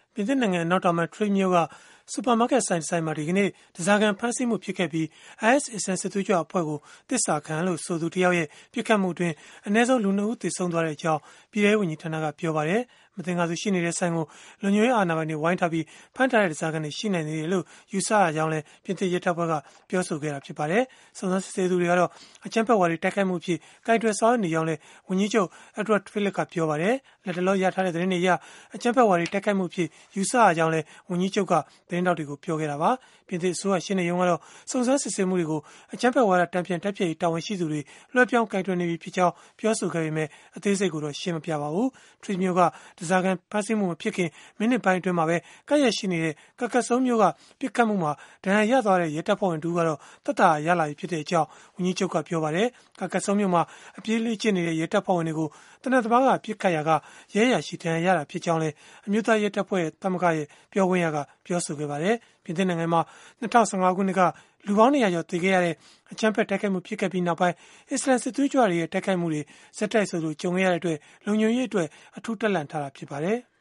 ပြင်သစ်နိုင်ငံအနောက်တောင်ပိုင်း Trier မြို့က စူပါမားကတ်ဆိုင်မှာ ဒီကနေ့ ဓားစာခံဖမ်းဆီးမှုဖြစ်ခဲ့ပြီး IS အစ္စလာမ်စစ်သွေးကြွအဖွဲ့ကို သစ္စာခံလို့ဆိုသူတယောက်ရဲ့ ပစ်ခတ်မှုအတွင်း အနည်းဆုံး လူ 2 ဦး သေဆုံးသွားကြောင်း ပြည်ထဲရေးဝန်ကြီးဌာနက ပြောပါတယ်။ မသင်္ကာသူရှိနေတဲ့ဆိုင်ကို လုံခြုံရေးအာဏာပိုင်တွေ ဝိုင်းထားပြီး ဖမ်းထားတဲ့ ဓားစာခံတွေ ရှိနိုင်သေးတယ်လို့ ယူဆရကြောင်းလည်း ပြင်သစ်ရဲတပ်ဖွဲ့က ပြောဆိုခဲ့ပါတယ်။ စုံစမ်းစစ်ဆေးသူတွေကတော့ အကြမ်းဖက်ဝါဒီ တိုက်ခိုက်မှုအဖြစ် ကိုင်တွယ်ဆောင်ရွက်နေကြောင်းလည်း ဝန်ကြီးချုပ် Edouard Philippe ကပြောပါတယ်။ လတ်တလော ရထားတဲ့ သတင်းတွေအရ အကြမ်းဖက်ဝါဒီ တိုက်ခိုက်မှုအဖြစ် ယူဆရကြောင်းလည်း ဝန်ကြီးချုပ်က သတင်းထောက်တွေကို ပြောခဲ့တာပါ။ ပြင်သစ်အစိုးရ ရှေ့နေရုံးကတော့ စုံစမ်းစစ်ဆေးမှုတွေကို အကြမ်းဖက်ဝါဒ တန်ပြန်တိုက်ဖျက်ရေး တာဝန်ရှိသူတွေ လွှဲပြောင်းကိုင်တွယ်နေပြီဖြစ်ကြောင်း ပြောဆိုခဲ့ပေမဲ့ အသေးစိတ်ကိုတော့ ရှင်းမပြပါဘူး။ Trier မြို့က ဓားစာခံဖမ်းဆီးမှု မဖြစ်ခင် မိနစ်ပိုင်းအတွင်းမှာပဲ ကပ်လျက်ရှိနေတဲ့ Carcassonne မြို့က ပစ်ခတ်မှုမှာ ဒဏ်ရာရသွားတဲ့ ရဲတပ်ဖွဲ့ဝင်တဦးကတော့ သက်သာရာရလာပြီဖြစ်ကြောင်း ဝန်ကြီးချုပ်က ပြောပါတယ်။ Carcassonne မြို့မှာ အပြေးလေ့ကျင့်နေတဲ့ ရဲတပ်ဖွဲ့ဝင်တွေကို သေနတ်သမားက ပစ်ခတ်ရာက ရဲအရာရှိ ဒဏ်ရာရတာဖြစ်ကြောင်းလည်း အမျိုးသားရဲတပ်ဖွဲ့သမဂ္ဂ ပြောခွင့်ရက ပြောဆိုခဲ့ပါတယ်။ ပြင်သစ်နိုင်ငံမှာ 2015 ခုနှစ်က လူပေါင်း 200 ကျော် သေခဲ့ရတဲ့ အကြမ်းဖက်တိုက်ခိုက်မှု ဖြစ်ခဲ့ပြီးနောက်ပိုင်း အစ္စလာမ်စစ်သွေးကြွတွေရဲ့ တိုက်ခိုက်မှုတွေ ဆက်တိုက်ဆိုသလို ကြုံခဲ့ရတဲ့အတွက် လုံခြုံရေးအတွက် အထူးတပ်လှန့်ထားတာ ဖြစ်ပါတယ်။